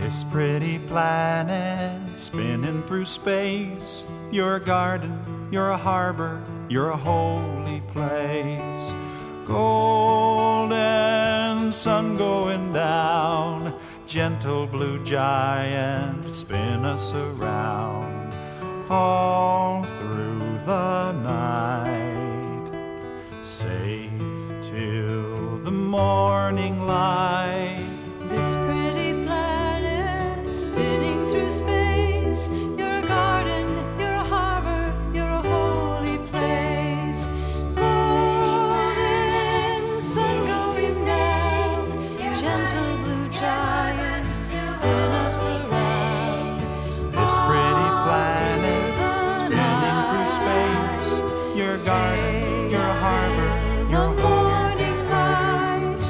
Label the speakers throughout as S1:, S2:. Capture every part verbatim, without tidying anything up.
S1: This pretty planet spinning through space, your garden, your harbor, your holy place. Golden sun going down, gentle blue giant, spin us around all through the night, safe till the morning light.
S2: This pretty planet spinning through space, you're a garden, you're a harbor, you're a holy place. Golden sun going down, gentle blue giant, spin us around.
S1: This pretty planet spinning through space, your garden, your harbor, your holy place.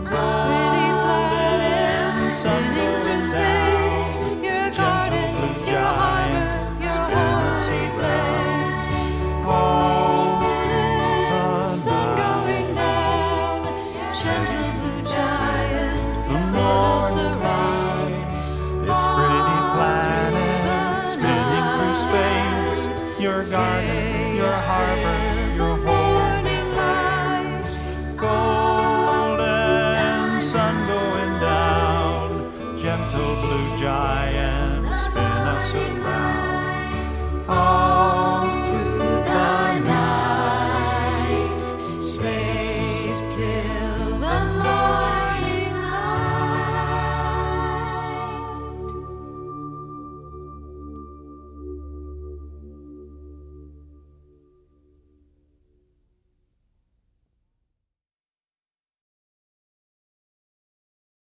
S1: Golden sun
S2: Spinning through
S1: going
S2: space,
S1: down,
S2: you're a garden,
S1: blue
S2: you're a harbor, you're a
S1: spin us
S2: holy
S1: around.
S2: place.
S1: All
S2: Golden
S1: the
S2: sun
S1: night.
S2: going down, gentle blue giant,
S1: The
S2: spin us
S1: morning
S2: around.
S1: light. This pretty planet spinning through space, your garden, your harbor, your home.